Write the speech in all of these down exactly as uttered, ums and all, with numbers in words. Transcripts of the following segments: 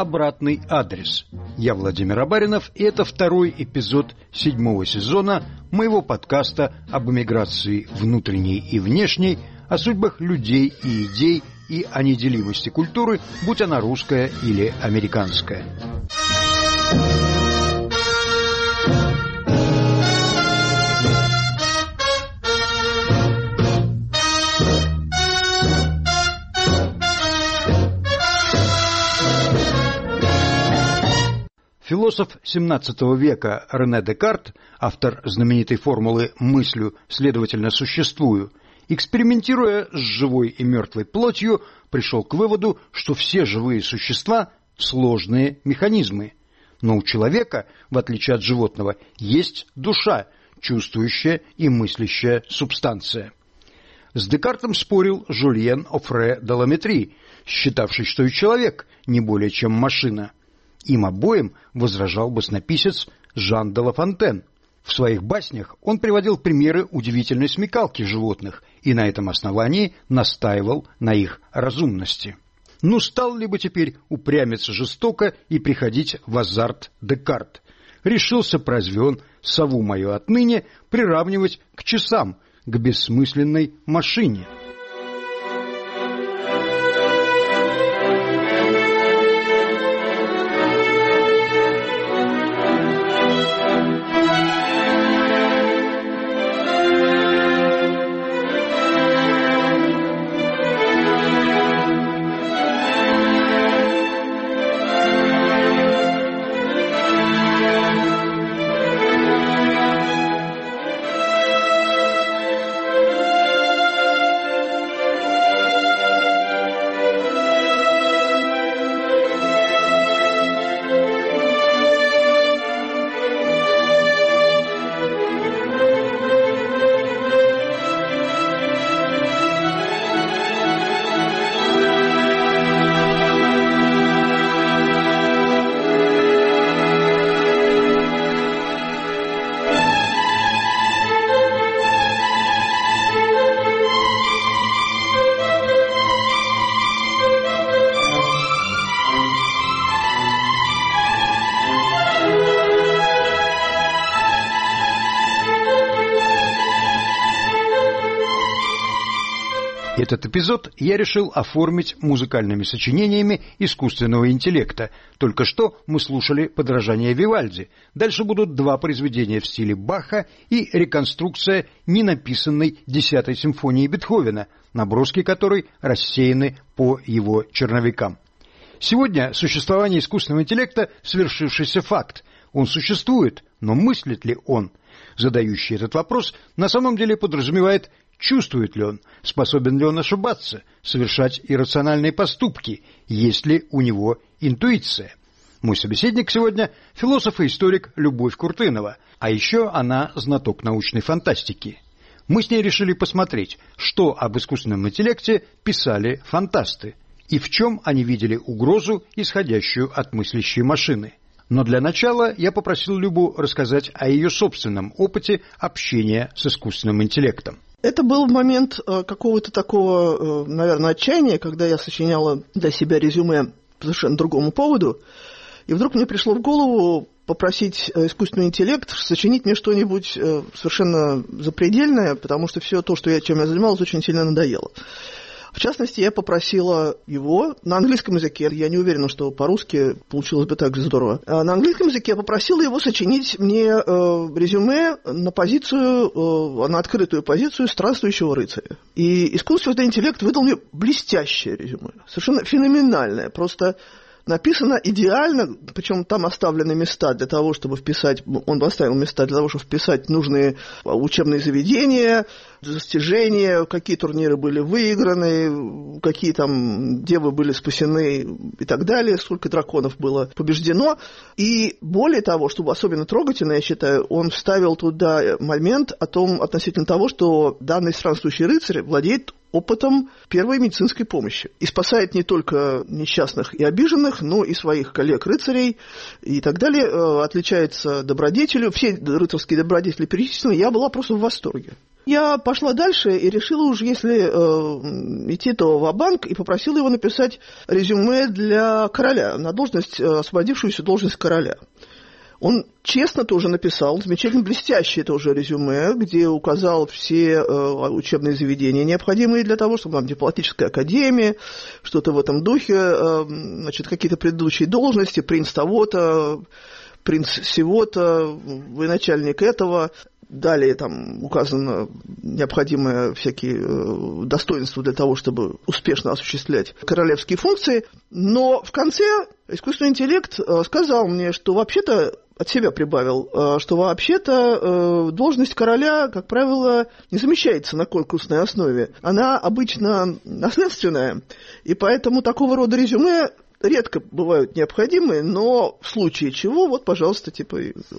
«Обратный адрес». Я Владимир Абаринов, и это второй эпизод седьмого сезона моего подкаста об эмиграции внутренней и внешней, о судьбах людей и идей и о неделимости культуры, будь она русская или американская. Философ семнадцатого века Рене Декарт, автор знаменитой формулы «мыслю, следовательно, существую», экспериментируя с живой и мертвой плотью, пришел к выводу, что все живые существа – сложные механизмы. Но у человека, в отличие от животного, есть душа, чувствующая и мыслящая субстанция. С Декартом спорил Жюльен Офре де ла Метри, считавший, что и человек не более чем машина. Им обоим возражал баснописец Жан де Ла Фонтен. В своих баснях он приводил примеры удивительной смекалки животных и на этом основании настаивал на их разумности. Ну, стал ли бы теперь упрямиться жестоко и приходить в азарт Декарт? Решился-б разве он сову мою отныне приравнивать к часам, к бессмысленной машине? Этот эпизод я решил оформить музыкальными сочинениями искусственного интеллекта. Только что мы слушали подражание Вивальди. Дальше будут два произведения в стиле Баха и реконструкция ненаписанной десятой симфонии Бетховена, наброски которой рассеяны по его черновикам. Сегодня существование искусственного интеллекта – свершившийся факт. Он существует, но мыслит ли он? Задающий этот вопрос на самом деле подразумевает, чувствует ли он, способен ли он ошибаться, совершать иррациональные поступки, есть ли у него интуиция. Мой собеседник сегодня – философ и историк Любовь Куртынова, а еще она знаток научной фантастики. Мы с ней решили посмотреть, что об искусственном интеллекте писали фантасты и в чем они видели угрозу, исходящую от мыслящей машины. Но для начала я попросил Любу рассказать о ее собственном опыте общения с искусственным интеллектом. Это был момент какого-то такого, наверное, отчаяния, когда я сочиняла для себя резюме по совершенно другому поводу, и вдруг мне пришло в голову попросить искусственный интеллект сочинить мне что-нибудь совершенно запредельное, потому что все то, что я, чем я занималась, очень сильно надоело. В частности, я попросила его на английском языке, я не уверена, что по-русски получилось бы так же здорово, на английском языке я попросила его сочинить мне э, резюме на позицию, э, на открытую позицию странствующего рыцаря. И искусственный интеллект выдал мне блестящее резюме, совершенно феноменальное, просто написано идеально, причем там оставлены места для того, чтобы вписать, он оставил места для того, чтобы вписать нужные учебные заведения, достижения, какие турниры были выиграны, какие там девы были спасены и так далее, сколько драконов было побеждено. И более того, чтобы особенно трогательно, я считаю, он вставил туда момент о том, относительно того, что данный странствующий рыцарь владеет опытом первой медицинской помощи. И спасает не только несчастных и обиженных, но и своих коллег-рыцарей и так далее. Отличается добродетелью. Все рыцарские добродетели перечислены. Я была просто в восторге. Я пошла дальше и решила уж, если э, идти, то ва-банк, и попросила его написать резюме для короля, на должность, освободившуюся должность короля. Он честно тоже написал, замечательно блестящее тоже резюме, где указал все э, учебные заведения, необходимые для того, чтобы там дипломатическая академия, что-то в этом духе, э, значит, какие-то предыдущие должности, принц того-то, принц сего-то, военачальник этого. Далее там указано необходимые всякие э, достоинства для того, чтобы успешно осуществлять королевские функции. Но в конце искусственный интеллект э, сказал мне, что вообще-то, от себя прибавил, э, что вообще-то э, должность короля, как правило, не замещается на конкурсной основе. Она обычно наследственная, и поэтому такого рода резюме редко бывают необходимые, но в случае чего, вот, пожалуйста, типа,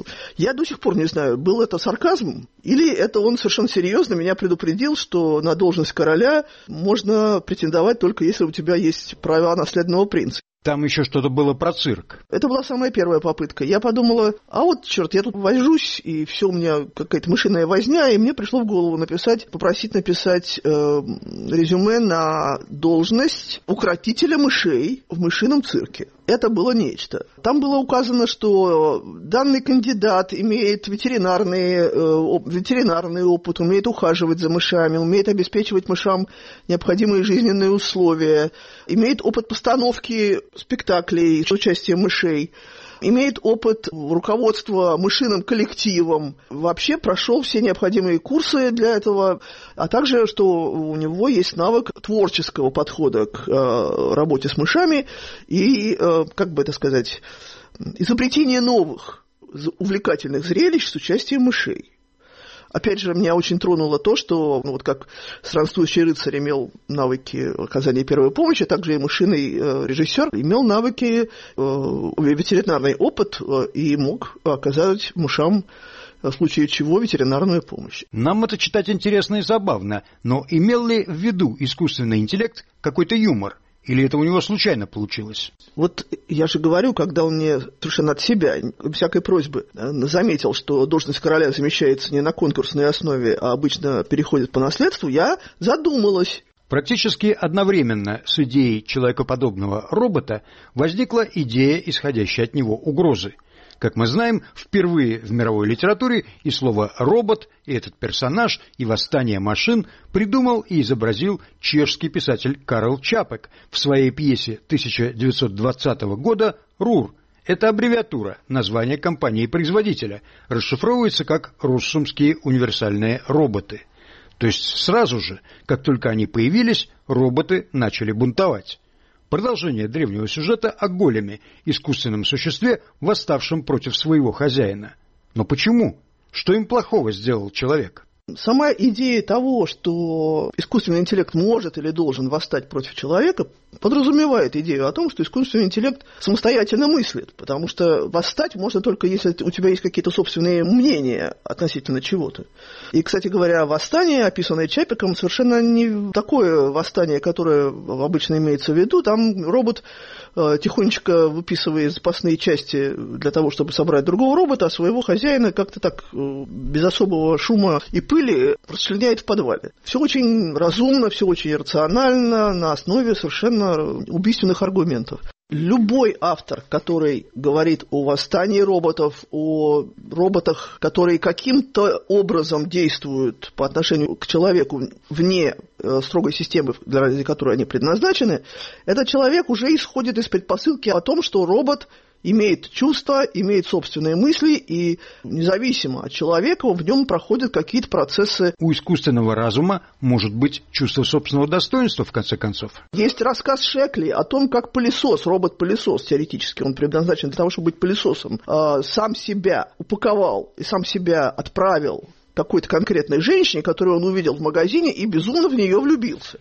я до сих пор не знаю, был это сарказм, или это он совершенно серьезно меня предупредил, что на должность короля можно претендовать только если у тебя есть права наследного принца. Там еще что-то было про цирк. Это была самая первая попытка. Я подумала, а вот, черт, я тут вожусь, и все у меня какая-то мышиная возня, и мне пришло в голову написать, попросить написать э, резюме на должность укротителя мышей в мышином цирке. Это было нечто. Там было указано, что данный кандидат имеет ветеринарный, э, ветеринарный опыт, умеет ухаживать за мышами, умеет обеспечивать мышам необходимые жизненные условия, имеет опыт постановки спектаклей с участием мышей, имеет опыт руководства мышиным коллективом, вообще прошел все необходимые курсы для этого, а также, что у него есть навык творческого подхода к э, работе с мышами и, э, как бы это сказать, изобретение новых увлекательных зрелищ с участием мышей. Опять же, меня очень тронуло то, что, ну, вот как странствующий рыцарь имел навыки оказания первой помощи, также и мышиный э, режиссер имел навыки, э, ветеринарный опыт э, и мог оказать мышам, в случае чего, ветеринарную помощь. Нам это читать интересно и забавно, но имел ли в виду искусственный интеллект какой-то юмор? Или это у него случайно получилось? Вот я же говорю, когда он мне совершенно от себя, без всякой просьбы, заметил, что должность короля замещается не на конкурсной основе, а обычно переходит по наследству, я задумалась. Практически одновременно с идеей человекоподобного робота возникла идея, исходящая от него угрозы. Как мы знаем, впервые в мировой литературе и слово «робот», и этот персонаж, и восстание машин придумал и изобразил чешский писатель Карл Чапек в своей пьесе тысяча девятьсот двадцатого года «Рур». Это аббревиатура, название компании-производителя, расшифровывается как «Россумские универсальные роботы». То есть сразу же, как только они появились, роботы начали бунтовать. Продолжение древнего сюжета о големе, искусственном существе, восставшем против своего хозяина. Но почему? Что им плохого сделал человек? Сама идея того, что искусственный интеллект может или должен восстать против человека, подразумевает идею о том, что искусственный интеллект самостоятельно мыслит, потому что восстать можно только если у тебя есть какие-то собственные мнения относительно чего-то. И, кстати говоря, восстание, описанное Чапеком, совершенно не такое восстание, которое обычно имеется в виду. Там робот э, тихонечко выписывает запасные части для того, чтобы собрать другого робота, а своего хозяина как-то так э, без особого шума и пыли расчленяет в подвале. Все очень разумно, все очень рационально, на основе совершенно убийственных аргументов. Любой автор, который говорит о восстании роботов, о роботах, которые каким-то образом действуют по отношению к человеку вне э, строгой системы, для которой они предназначены, этот человек уже исходит из предпосылки о том, что робот имеет чувства, имеет собственные мысли, и независимо от человека в нем проходят какие-то процессы. У искусственного разума может быть чувство собственного достоинства, в конце концов. Есть рассказ Шекли о том, как пылесос, робот-пылесос, теоретически он предназначен для того, чтобы быть пылесосом, сам себя упаковал и сам себя отправил какой-то конкретной женщине, которую он увидел в магазине, и безумно в нее влюбился.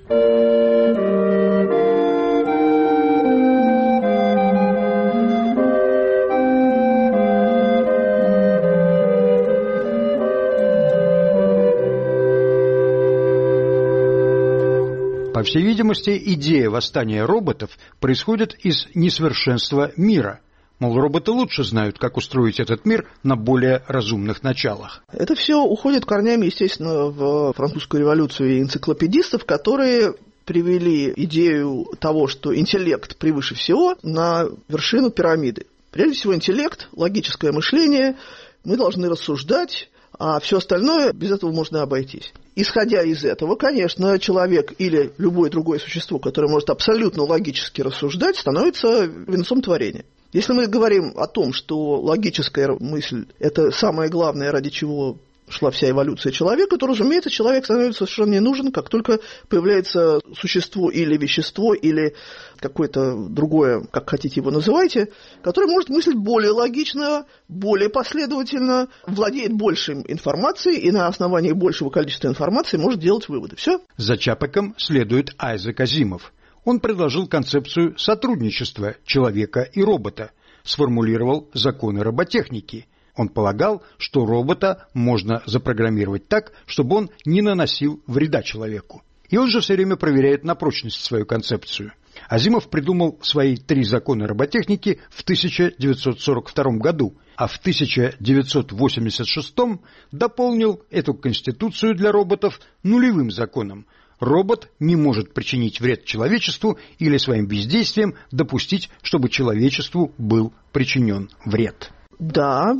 По всей видимости, идея восстания роботов происходит из несовершенства мира. Мол, роботы лучше знают, как устроить этот мир на более разумных началах. Это все уходит корнями, естественно, в французскую революцию и энциклопедистов, которые привели идею того, что интеллект превыше всего, на вершину пирамиды. Прежде всего, интеллект, логическое мышление, мы должны рассуждать, а все остальное без этого можно обойтись. Исходя из этого, конечно, человек или любое другое существо, которое может абсолютно логически рассуждать, становится венцом творения. Если мы говорим о том, что логическая мысль – это самое главное, ради чего шла вся эволюция человека, то, разумеется, человек становится совершенно не нужен, как только появляется существо или вещество, или какое-то другое, как хотите его называйте, которое может мыслить более логично, более последовательно, владеет большей информацией и на основании большего количества информации может делать выводы. Все. За Чапеком следует Айзек Азимов. Он предложил концепцию сотрудничества человека и робота, сформулировал законы роботехники. Он полагал, что робота можно запрограммировать так, чтобы он не наносил вреда человеку. И он же все время проверяет на прочность свою концепцию. Азимов придумал свои три закона роботехники в тысяча девятьсот сорок втором году, а в тысяча девятьсот восемьдесят шестом дополнил эту конституцию для роботов нулевым законом. Робот не может причинить вред человечеству или своим бездействием допустить, чтобы человечеству был причинен вред. Да,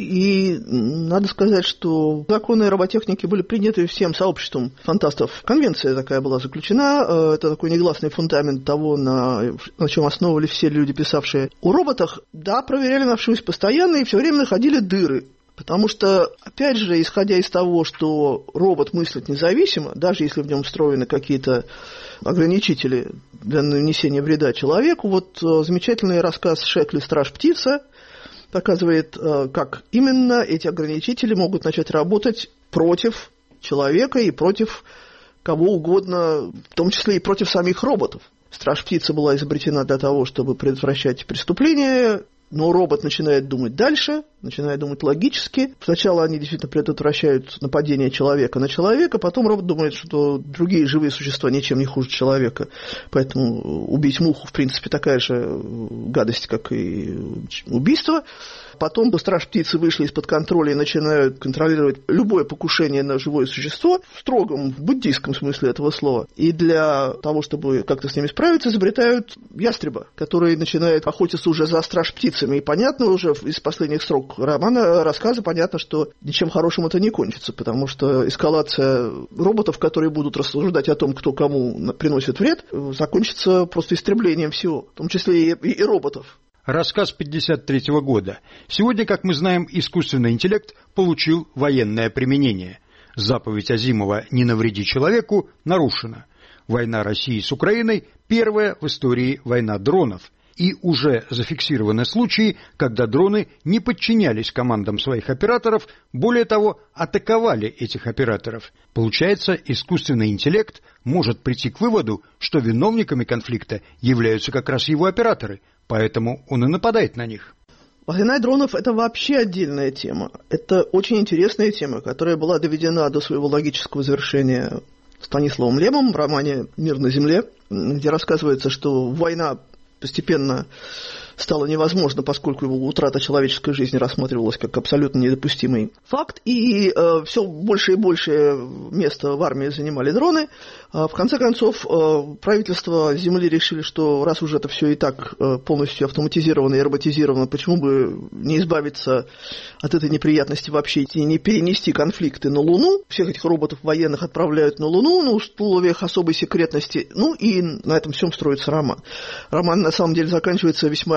и надо сказать, что законы роботехники были приняты всем сообществом фантастов. Конвенция такая была заключена, это такой негласный фундамент того, на, на чем основывали все люди, писавшие о роботах. Да, проверяли на вшивость постоянно и все время находили дыры. Потому что, опять же, исходя из того, что робот мыслит независимо, даже если в нем встроены какие-то ограничители для нанесения вреда человеку, вот замечательный рассказ Шекли «Страж-птица» показывает, как именно эти ограничители могут начать работать против человека и против кого угодно, в том числе и против самих роботов. Страж-птица была изобретена для того, чтобы предотвращать преступления, но робот начинает думать дальше, начинает думать логически. Сначала они действительно предотвращают нападение человека на человека, потом робот думает, что другие живые существа ничем не хуже человека. Поэтому убить муху, в принципе, такая же гадость, как и убийство. Потом страж-птицы вышли из-под контроля и начинают контролировать любое покушение на живое существо в строгом буддийском смысле этого слова. И для того, чтобы как-то с ними справиться, изобретают ястреба, который начинает охотиться уже за страж-птицами. И понятно уже из последних строк романа, рассказа, понятно, что ничем хорошим это не кончится, потому что эскалация роботов, которые будут рассуждать о том, кто кому приносит вред, закончится просто истреблением всего, в том числе и, и, и роботов. Рассказ пятьдесят третьего года. Сегодня, как мы знаем, искусственный интеллект получил военное применение. Заповедь Азимова «Не навреди человеку» нарушена. Война России с Украиной – первая в истории война дронов. И уже зафиксированы случаи, когда дроны не подчинялись командам своих операторов, более того, атаковали этих операторов. Получается, искусственный интеллект может прийти к выводу, что виновниками конфликта являются как раз его операторы, поэтому он и нападает на них. Война дронов – это вообще отдельная тема. Это очень интересная тема, которая была доведена до своего логического завершения Станиславом Лемом в романе «Мир на земле», где рассказывается, что война постепенно стало невозможно, поскольку его утрата человеческой жизни рассматривалась как абсолютно недопустимый факт, и э, все больше и больше места в армии занимали дроны. Э, в конце концов, э, правительство Земли решили, что раз уже это все и так э, полностью автоматизировано и роботизировано, почему бы не избавиться от этой неприятности вообще и не перенести конфликты на Луну. Всех этих роботов военных отправляют на Луну на условиях особой секретности, ну и на этом всем строится роман. Роман на самом деле заканчивается весьма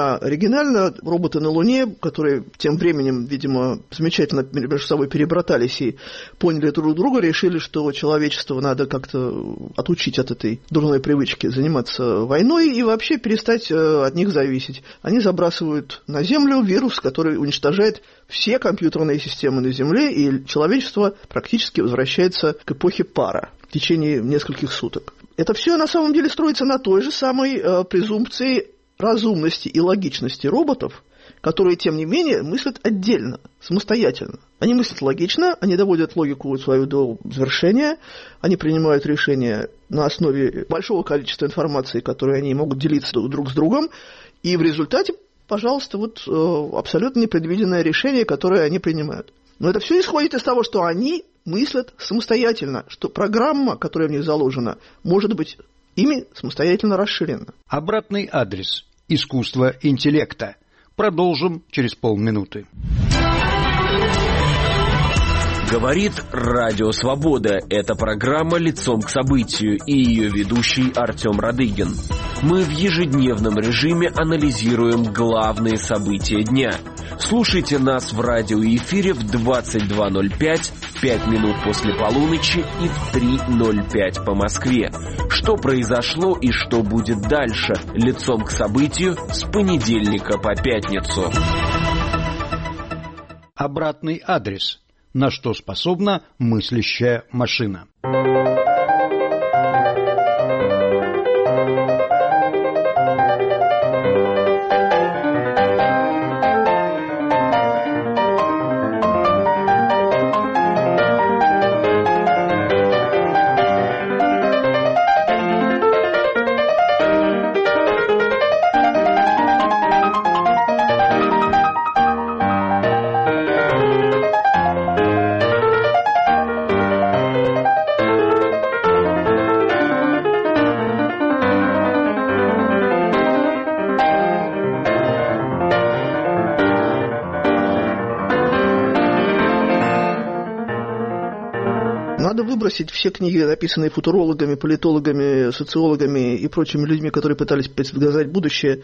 весьма оригинально. Роботы на Луне, которые тем временем, видимо, замечательно между собой перебратались и поняли друг друга, решили, что человечество надо как-то отучить от этой дурной привычки заниматься войной и вообще перестать от них зависеть. Они забрасывают на Землю вирус, который уничтожает все компьютерные системы на Земле, и человечество практически возвращается к эпохе пара в течение нескольких суток. Это все на самом деле строится на той же самой э, презумпции разумности и логичности роботов, которые, тем не менее, мыслят отдельно, самостоятельно. Они мыслят логично, они доводят логику свою до завершения, они принимают решения на основе большого количества информации, которой они могут делиться друг с другом, и в результате, пожалуйста, вот э, абсолютно непредвиденное решение, которое они принимают. Но это все исходит из того, что они мыслят самостоятельно, что программа, которая в них заложена, может быть ими самостоятельно расширена. Обратный адрес. Искусство интеллекта. Продолжим через полминуты. Говорит Радио Свобода. Это программа «Лицом к событию» и ее ведущий Артем Радыгин. Мы в ежедневном режиме анализируем главные события дня. Слушайте нас в радиоэфире в двадцать два ноль пять, в пять минут после полуночи и в три ноль пять по Москве. Что произошло и что будет дальше? Лицом к событию с понедельника по пятницу. Обратный адрес. На что способна мыслящая машина. Выбросить все книги, написанные футурологами, политологами, социологами и прочими людьми, которые пытались предсказать будущее.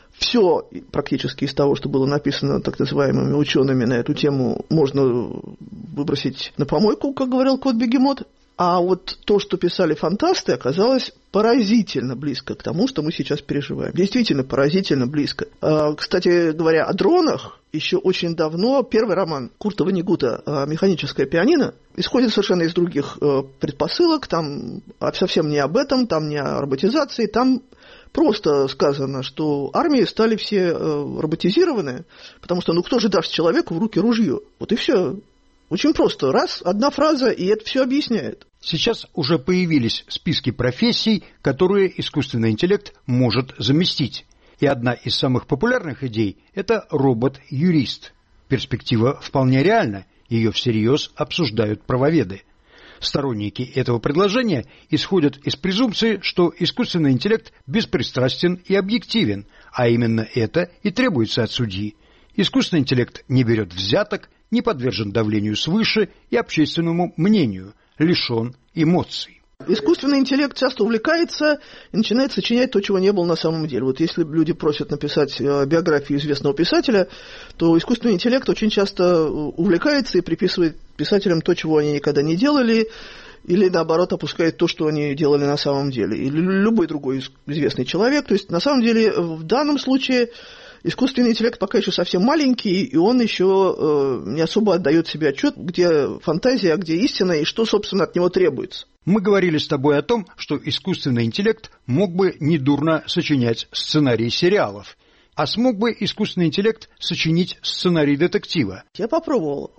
Все практически из того, что было написано так называемыми учеными на эту тему, можно выбросить на помойку, как говорил кот-бегемот. А вот то, что писали фантасты, оказалось поразительно близко к тому, что мы сейчас переживаем. Действительно поразительно близко. Кстати говоря, о дронах еще очень давно первый роман Курта Воннегута «Механическое пианино» исходит совершенно из других предпосылок. Там совсем не об этом, там не о роботизации, там просто сказано, что армии стали все роботизированы, потому что ну кто же даст человеку в руки ружье? Вот и все. Очень просто. Раз, одна фраза, и это все объясняет. Сейчас уже появились списки профессий, которые искусственный интеллект может заместить. И одна из самых популярных идей – это робот-юрист. Перспектива вполне реальна, ее всерьез обсуждают правоведы. Сторонники этого предложения исходят из презумпции, что искусственный интеллект беспристрастен и объективен, а именно это и требуется от судьи. Искусственный интеллект не берет взяток, не подвержен давлению свыше и общественному мнению, лишен эмоций. Искусственный интеллект часто увлекается и начинает сочинять то, чего не было на самом деле. Вот если люди просят написать биографию известного писателя, то искусственный интеллект очень часто увлекается и приписывает писателям то, чего они никогда не делали, или, наоборот, опускает то, что они делали на самом деле. Или любой другой известный человек. То есть, на самом деле, в данном случае искусственный интеллект пока еще совсем маленький, и он еще э, не особо отдает себе отчет, где фантазия, а где истина, и что, собственно, от него требуется. Мы говорили с тобой о том, что искусственный интеллект мог бы недурно сочинять сценарии сериалов. А смог бы искусственный интеллект сочинить сценарий детектива? Я попробовал.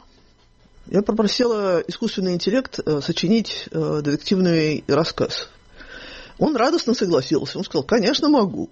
Я попросила искусственный интеллект э, сочинить э, детективный рассказ. Он радостно согласился. Он сказал, конечно, могу.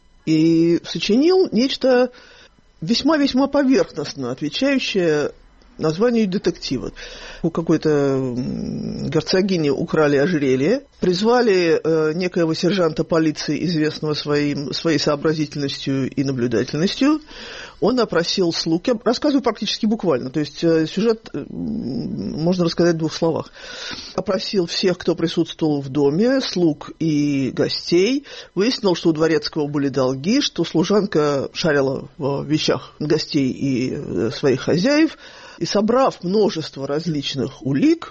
И сочинил нечто весьма-весьма поверхностно отвечающее названию детектива. У какой-то герцогини украли ожерелье, призвали э, некоего сержанта полиции, известного своим, своей сообразительностью и наблюдательностью. Он опросил слуг. Я рассказываю практически буквально, то есть э, сюжет э, можно рассказать в двух словах. Опросил всех, кто присутствовал в доме, слуг и гостей. Выяснил, что у дворецкого были долги, что служанка шарила в вещах гостей и э, своих хозяев. И собрав множество различных улик,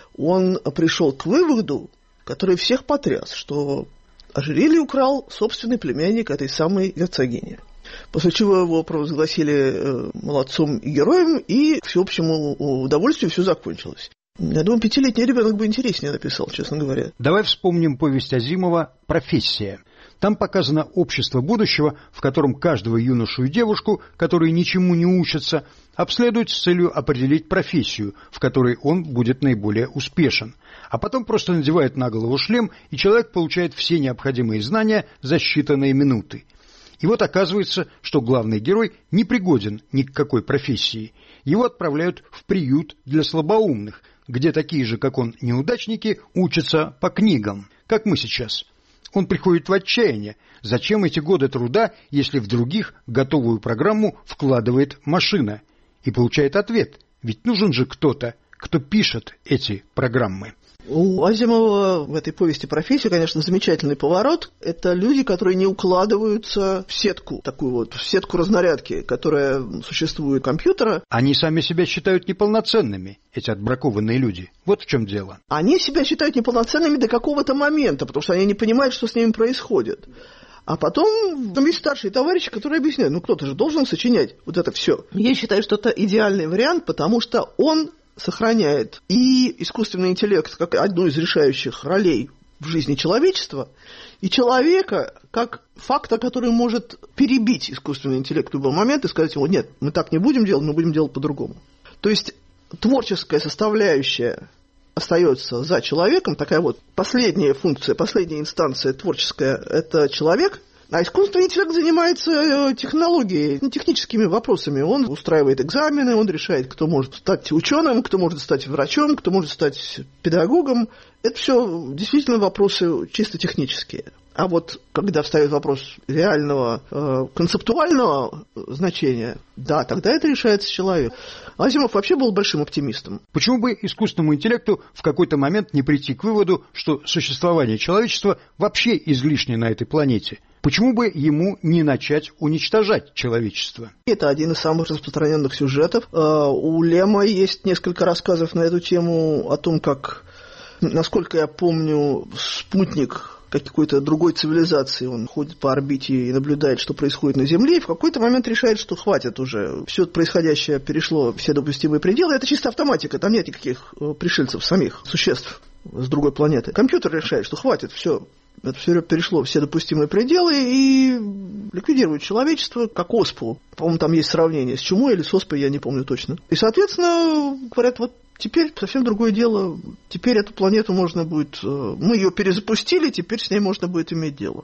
он пришел к выводу, который всех потряс, что ожерелье украл собственный племянник этой самой герцогини. После чего его провозгласили молодцом и героем, и к всеобщему удовольствию все закончилось. Я думаю, пятилетний ребенок бы интереснее написал, честно говоря. Давай вспомним повесть Азимова «Профессия». Там показано общество будущего, в котором каждого юношу и девушку, которые ничему не учатся, обследуют с целью определить профессию, в которой он будет наиболее успешен. А потом просто надевают на голову шлем, и человек получает все необходимые знания за считанные минуты. И вот оказывается, что главный герой не пригоден ни к какой профессии. Его отправляют в приют для слабоумных, где такие же, как он, неудачники учатся по книгам, как мы сейчас. Он приходит в отчаяние. Зачем эти годы труда, если в других готовую программу вкладывает машина? И получает ответ. Ведь нужен же кто-то, кто пишет эти программы. У Азимова в этой повести «Профессия», конечно, замечательный поворот. Это люди, которые не укладываются в сетку, такую вот, в сетку разнарядки, которая существует у компьютера. Они сами себя считают неполноценными, эти отбракованные люди. Вот в чем дело. Они себя считают неполноценными до какого-то момента, потому что они не понимают, что с ними происходит. А потом там есть старшие товарищи, которые объясняют, ну кто-то же должен сочинять вот это все. Я считаю, что это идеальный вариант, потому что он сохраняет и искусственный интеллект как одну из решающих ролей в жизни человечества, и человека как фактор, который может перебить искусственный интеллект в любой момент и сказать ему: нет, мы так не будем делать, мы будем делать по-другому. То есть творческая составляющая остается за человеком, такая вот последняя функция, последняя инстанция творческая – это человек. А искусственный интеллект занимается технологией, техническими вопросами. Он устраивает экзамены, он решает, кто может стать ученым, кто может стать врачом, кто может стать педагогом. Это все действительно вопросы чисто технические. А вот когда встает вопрос реального э, концептуального значения, да, тогда это решается человек. Азимов вообще был большим оптимистом. Почему бы искусственному интеллекту в какой-то момент не прийти к выводу, что существование человечества вообще излишне на этой планете? Почему бы ему не начать уничтожать человечество? Это один из самых распространенных сюжетов. У Лема есть несколько рассказов на эту тему о том, как, насколько я помню, спутник какой-то другой цивилизации, он ходит по орбите и наблюдает, что происходит на Земле, и в какой-то момент решает, что хватит уже. Все происходящее перешло все допустимые пределы. Это чисто автоматика, там нет никаких пришельцев, самих существ с другой планеты. Компьютер решает, что хватит, все. Это все перешло все допустимые пределы и ликвидирует человечество как оспу. По-моему, там есть сравнение с чумой или с оспой, я не помню точно. И, соответственно, говорят, вот теперь совсем другое дело. Теперь эту планету можно будет... Мы ее перезапустили, теперь с ней можно будет иметь дело.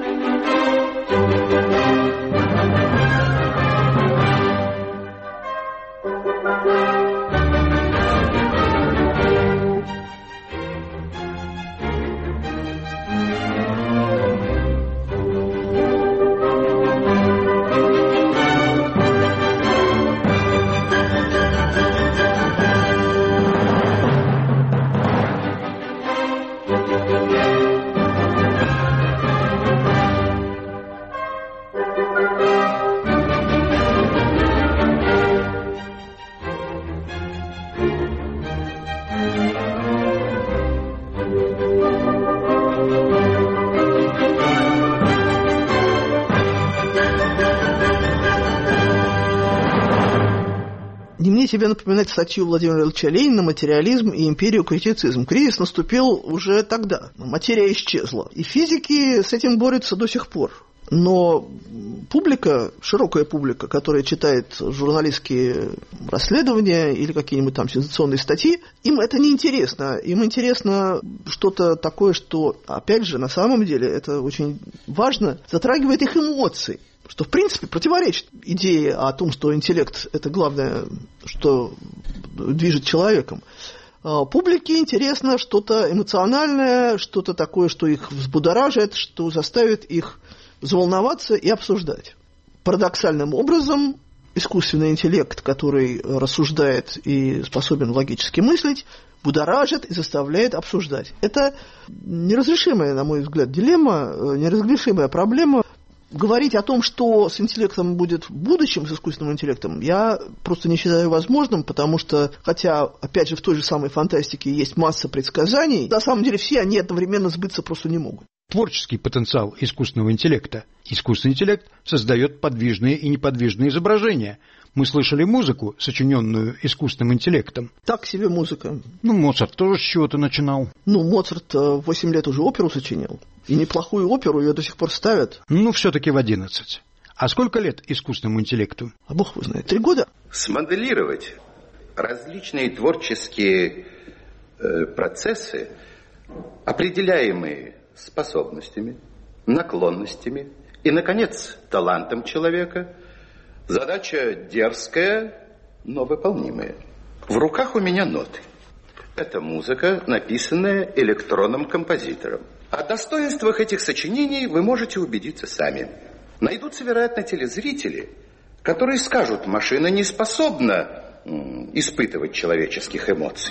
Тебе напоминать статью Владимира Ильича Ленина «Материализм и империокритицизм». Кризис наступил уже тогда, материя исчезла. И физики с этим борются до сих пор. Но публика, широкая публика, которая читает журналистские расследования или какие-нибудь там сенсационные статьи, им это не интересно. Им интересно что-то такое, что, опять же, на самом деле, это очень важно, затрагивает их эмоции. Что, в принципе, противоречит идее о том, что интеллект – это главное, что движет человеком. Публике интересно что-то эмоциональное, что-то такое, что их взбудоражит, что заставит их взволноваться и обсуждать. Парадоксальным образом искусственный интеллект, который рассуждает и способен логически мыслить, будоражит и заставляет обсуждать. Это неразрешимая, на мой взгляд, дилемма, неразрешимая проблема. Говорить о том, что с интеллектом будет в будущем, с искусственным интеллектом, я просто не считаю возможным, потому что, хотя, опять же, в той же самой фантастике есть масса предсказаний, на самом деле все они одновременно сбыться просто не могут. Творческий потенциал искусственного интеллекта. Искусственный интеллект создает подвижные и неподвижные изображения. Мы слышали музыку, сочиненную искусственным интеллектом. Так себе музыка. Ну, Моцарт тоже с чего-то начинал. Ну, Моцарт восемь лет уже оперу сочинил. И неплохую оперу ее до сих пор ставят. Ну, все-таки в одиннадцать. А сколько лет искусственному интеллекту? А бог его знает. Три года? Смоделировать различные творческие э, процессы, определяемые способностями, наклонностями и, наконец, талантом человека, задача дерзкая, но выполнимая. В руках у меня ноты. Это музыка, написанная электронным композитором. О достоинствах этих сочинений вы можете убедиться сами. Найдутся, вероятно, телезрители, которые скажут, машина не способна м, испытывать человеческих эмоций.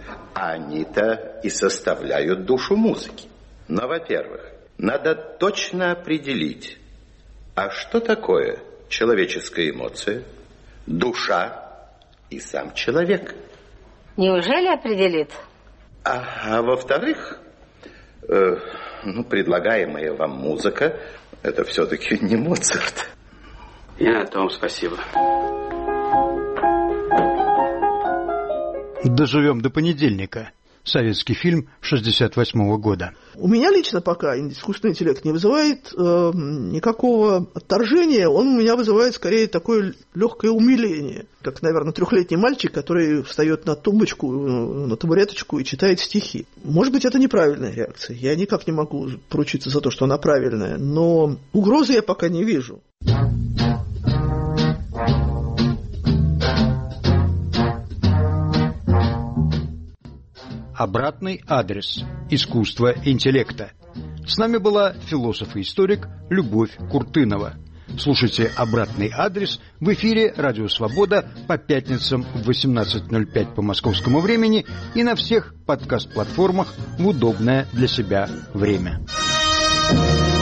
Они-то и составляют душу музыки. Но, во-первых, надо точно определить, а что такое человеческая эмоция, душа и сам человек. Неужели определит? А, а во-вторых, э, ну, предлагаемая вам музыка, это все-таки не Моцарт. И на том спасибо. Доживем до понедельника. Советский фильм шестьдесят восьмого года. У меня лично пока искусственный интеллект не вызывает э, никакого отторжения, он у меня вызывает скорее такое легкое умиление, как, наверное, трехлетний мальчик, который встает на тумбочку, на табуреточку и читает стихи. Может быть, это неправильная реакция, я никак не могу поручиться за то, что она правильная, но угрозы я пока не вижу. Обратный адрес. Искусство интеллекта. С нами была философ и историк Любовь Куртынова. Слушайте «Обратный адрес» в эфире «Радио Свобода» по пятницам в восемнадцать ноль пять по московскому времени и на всех подкаст-платформах в удобное для себя время.